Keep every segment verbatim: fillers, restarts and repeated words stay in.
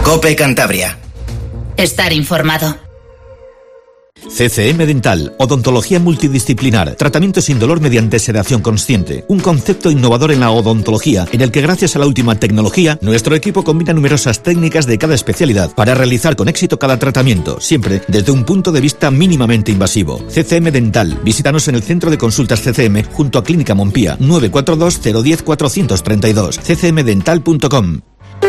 COPE Cantabria. Estar informado. C C M Dental, odontología multidisciplinar, tratamiento sin dolor mediante sedación consciente. Un concepto innovador en la odontología, en el que gracias a la última tecnología, nuestro equipo combina numerosas técnicas de cada especialidad para realizar con éxito cada tratamiento, siempre desde un punto de vista mínimamente invasivo. C C M Dental, visítanos en el Centro de Consultas C C M junto a Clínica Montpía, nueve cuatro dos cero uno cero cuatro tres dos, c c m dental punto com.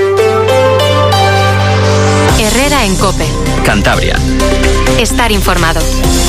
Herrera en COPE. Cantabria. Estar informado.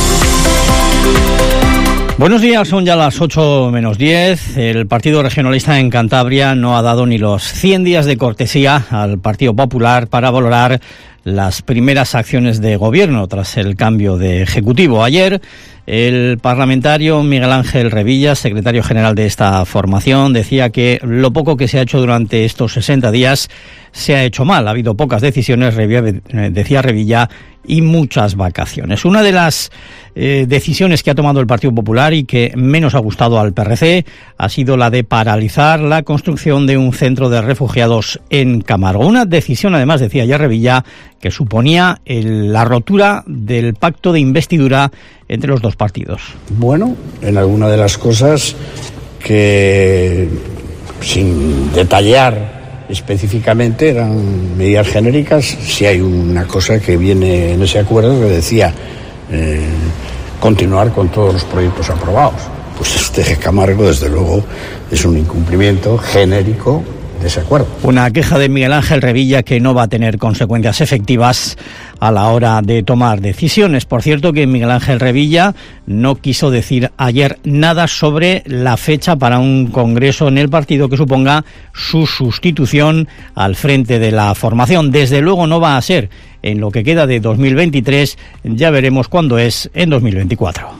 Buenos días, son ya las ocho menos diez. El Partido Regionalista en Cantabria no ha dado ni los cien días de cortesía al Partido Popular para valorar las primeras acciones de gobierno tras el cambio de ejecutivo. Ayer, el parlamentario Miguel Ángel Revilla, secretario general de esta formación, decía que lo poco que se ha hecho durante estos sesenta días se ha hecho mal. Ha habido pocas decisiones, decía Revilla, y muchas vacaciones. Una de las eh, decisiones que ha tomado el Partido Popular y que menos ha gustado al P R C ha sido la de paralizar la construcción de un centro de refugiados en Camargo. Una decisión, además, decía ya Revilla, que suponía el, la rotura del pacto de investidura entre los dos partidos. Bueno, en alguna de las cosas que, sin detallar específicamente, eran medidas genéricas. Si hay una cosa que viene en ese acuerdo que decía eh, continuar con todos los proyectos aprobados. Pues este de Camargo, desde luego, es un incumplimiento genérico de ese acuerdo. Una queja de Miguel Ángel Revilla que no va a tener consecuencias efectivas a la hora de tomar decisiones. Por cierto, que Miguel Ángel Revilla no quiso decir ayer nada sobre la fecha para un congreso en el partido que suponga su sustitución al frente de la formación. Desde luego no va a ser en lo que queda de dos mil veintitrés, ya veremos cuándo es en dos mil veinticuatro.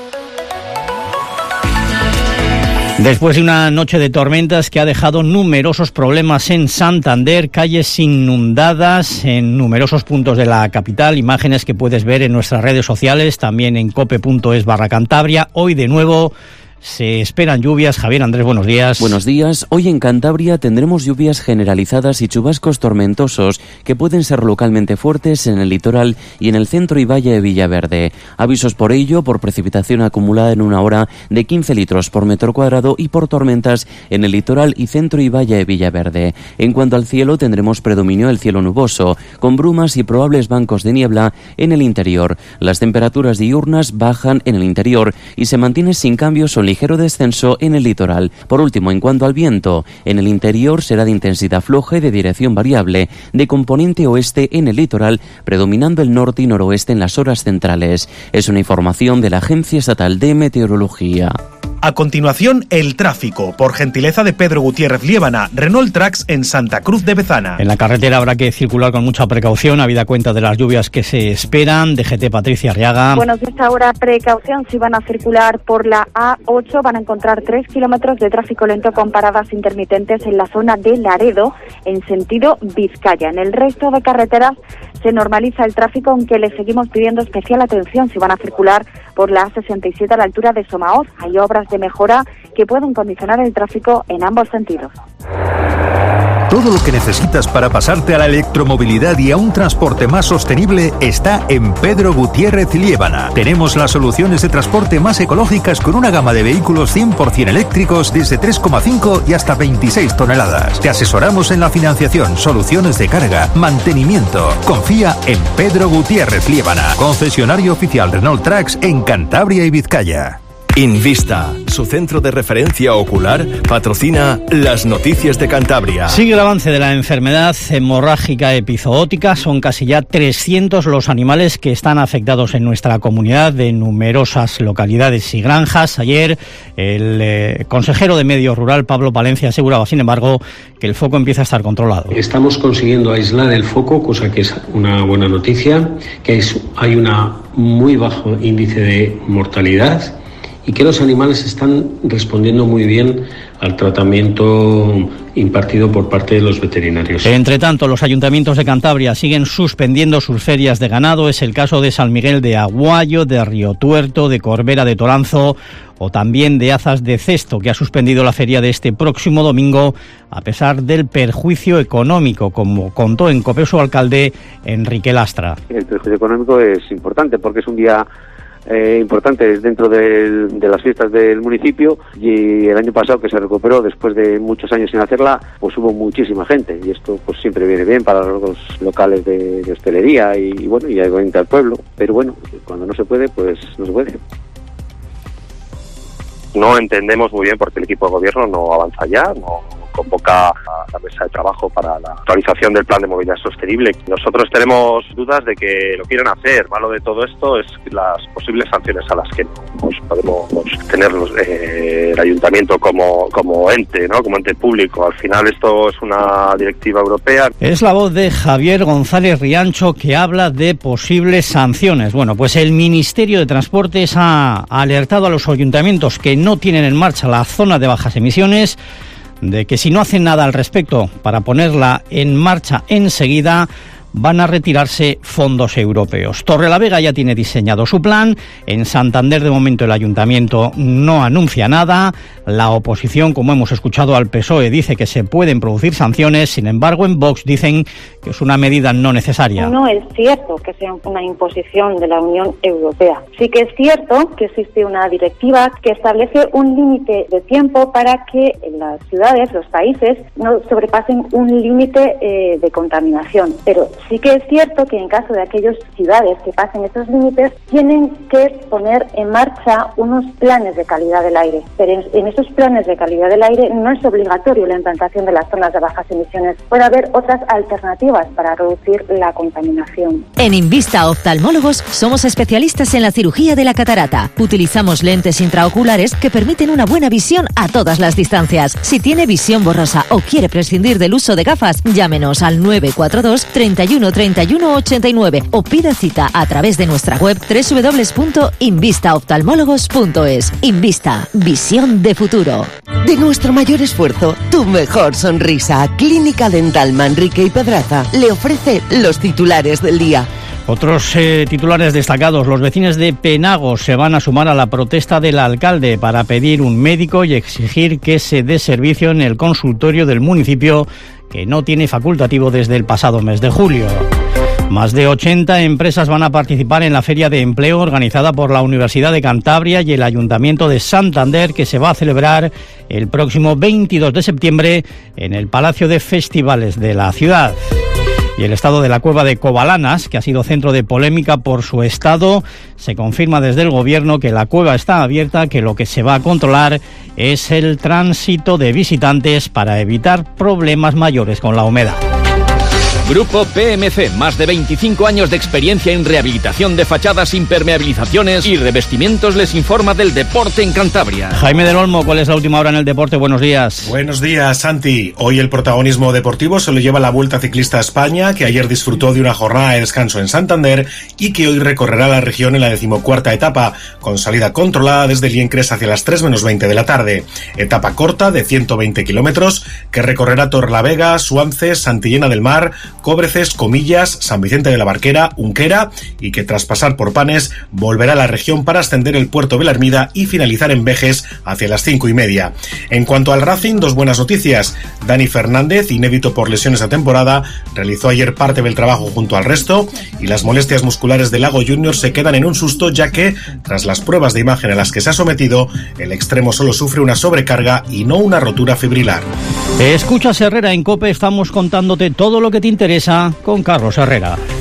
Después de una noche de tormentas que ha dejado numerosos problemas en Santander, calles inundadas en numerosos puntos de la capital, imágenes que puedes ver en nuestras redes sociales, también en cope.es barra Cantabria. Hoy de nuevo se esperan lluvias. Javier Andrés, buenos días. Buenos días. Hoy en Cantabria tendremos lluvias generalizadas y chubascos tormentosos que pueden ser localmente fuertes en el litoral y en el centro y valle de Villaverde. Avisos por ello por precipitación acumulada en una hora de quince litros por metro cuadrado y por tormentas en el litoral y centro y valle de Villaverde. En cuanto al cielo, tendremos predominio del cielo nuboso, con brumas y probables bancos de niebla en el interior. Las temperaturas diurnas bajan en el interior y se mantienen sin cambios o ligero descenso en el litoral. Por último, en cuanto al viento, en el interior será de intensidad floja y de dirección variable, de componente oeste en el litoral, predominando el norte y noroeste en las horas centrales. Es una información de la Agencia Estatal de Meteorología. A continuación, el tráfico, por gentileza de Pedro Gutiérrez Liébana, Renault Trax en Santa Cruz de Bezana. En la carretera habrá que circular con mucha precaución, habida cuenta de las lluvias que se esperan. D G T Patricia Arriaga. Bueno, de esta hora precaución, si van a circular por la A ocho van a encontrar tres kilómetros de tráfico lento con paradas intermitentes en la zona de Laredo, en sentido Vizcaya. En el resto de carreteras se normaliza el tráfico, aunque les seguimos pidiendo especial atención si van a circular por la A sesenta y siete a la altura de Somaoz. Hay obras de mejora que pueden condicionar el tráfico en ambos sentidos. Todo lo que necesitas para pasarte a la electromovilidad y a un transporte más sostenible está en Pedro Gutiérrez Liébana. Tenemos las soluciones de transporte más ecológicas con una gama de vehículos cien por ciento eléctricos desde tres coma cinco y hasta veintiséis toneladas. Te asesoramos en la financiación, soluciones de carga, mantenimiento. Confía en Pedro Gutiérrez Liébana, concesionario oficial Renault Trax en Cantabria y Vizcaya. Invista, su centro de referencia ocular, patrocina las noticias de Cantabria. Sigue el avance de la enfermedad hemorrágica epizootica. Son casi ya trescientos los animales que están afectados en nuestra comunidad de numerosas localidades y granjas. Ayer el eh, consejero de Medio Rural, Pablo Palencia, aseguraba, sin embargo, que el foco empieza a estar controlado. Estamos consiguiendo aislar el foco, cosa que es una buena noticia, que es, hay un muy bajo índice de mortalidad y que los animales están respondiendo muy bien al tratamiento impartido por parte de los veterinarios. Entre tanto, los ayuntamientos de Cantabria siguen suspendiendo sus ferias de ganado. Es el caso de San Miguel de Aguayo, de Río Tuerto, de Corbera de Toranzo o también de Azas de Cesto, que ha suspendido la feria de este próximo domingo a pesar del perjuicio económico, como contó en COPE su alcalde Enrique Lastra. El perjuicio económico es importante porque es un día Eh, importante dentro de, de las fiestas del municipio, y el año pasado, que se recuperó después de muchos años sin hacerla, pues hubo muchísima gente, y esto pues siempre viene bien para los locales de, de hostelería y, y bueno, y obviamente al pueblo, pero bueno, cuando no se puede, pues no se puede. No entendemos muy bien por qué el equipo de gobierno no avanza ya, no convoca a la mesa de trabajo para la actualización del plan de movilidad sostenible. Nosotros tenemos dudas de que lo quieran hacer. Malo de todo esto es las posibles sanciones a las que pues, podemos tener los, eh, el ayuntamiento como, como ente, ¿no? Como ente público. Al final esto es una directiva europea. Es la voz de Javier González Riancho, que habla de posibles sanciones. Bueno, pues el Ministerio de Transportes ha alertado a los ayuntamientos que no tienen en marcha la zona de bajas emisiones de que si no hacen nada al respecto para ponerla en marcha enseguida, van a retirarse fondos europeos. Torrelavega ya tiene diseñado su plan. En Santander, de momento, el ayuntamiento no anuncia nada. La oposición, como hemos escuchado al P S O E, dice que se pueden producir sanciones. Sin embargo, en Vox dicen que es una medida no necesaria. No es cierto que sea una imposición de la Unión Europea. Sí que es cierto que existe una directiva que establece un límite de tiempo para que las ciudades, los países, no sobrepasen un límite eh, de contaminación. Pero sí que es cierto que en caso de aquellas ciudades que pasen esos límites, tienen que poner en marcha unos planes de calidad del aire. Pero en, en esos planes de calidad del aire no es obligatorio la implantación de las zonas de bajas emisiones. Puede haber otras alternativas para reducir la contaminación. En Invista Oftalmólogos somos especialistas en la cirugía de la catarata. Utilizamos lentes intraoculares que permiten una buena visión a todas las distancias. Si tiene visión borrosa o quiere prescindir del uso de gafas, llámenos al nueve cuatro dos, treinta y uno, treinta y uno, ochenta y nueve o pida cita a través de nuestra web doble u doble u doble u punto invista oftalmólogos punto es. Invista, visión de futuro. De nuestro mayor esfuerzo, tu mejor sonrisa. Clínica Dental Manrique y Pedraza le ofrece los titulares del día. Otros eh, titulares destacados. Los vecinos de Penagos se van a sumar a la protesta del alcalde para pedir un médico y exigir que se dé servicio en el consultorio del municipio, que no tiene facultativo desde el pasado mes de julio. Más de ochenta empresas van a participar en la Feria de Empleo organizada por la Universidad de Cantabria y el Ayuntamiento de Santander, que se va a celebrar el próximo veintidós de septiembre en el Palacio de Festivales de la ciudad. Y el estado de la cueva de Covalanas, que ha sido centro de polémica por su estado, se confirma desde el gobierno que la cueva está abierta, que lo que se va a controlar es el tránsito de visitantes para evitar problemas mayores con la humedad. Grupo P M C, más de veinticinco años de experiencia en rehabilitación de fachadas, impermeabilizaciones y revestimientos, les informa del deporte en Cantabria. Jaime del Olmo, ¿cuál es la última hora en el deporte? Buenos días. Buenos días, Santi. Hoy el protagonismo deportivo se lo lleva la Vuelta Ciclista a España, que ayer disfrutó de una jornada de descanso en Santander y que hoy recorrerá la región en la decimocuarta etapa, con salida controlada desde Liencres hacia las tres menos veinte de la tarde. Etapa corta de ciento veinte kilómetros que recorrerá Torrelavega, Suances, Santillana del Mar, Cobreces, Comillas, San Vicente de la Barquera, Unquera, y que tras pasar por Panes volverá a la región para ascender el puerto de la Ermida y finalizar en Vejes hacia las cinco y media. En cuanto al Racing, dos buenas noticias. Dani Fernández, inédito por lesiones a temporada, realizó ayer parte del trabajo junto al resto, y las molestias musculares de Lago Junior se quedan en un susto, ya que, tras las pruebas de imagen a las que se ha sometido, el extremo solo sufre una sobrecarga y no una rotura fibrilar. Escuchas Herrera en COPE, estamos contándote todo lo que te interesa con Carlos Herrera.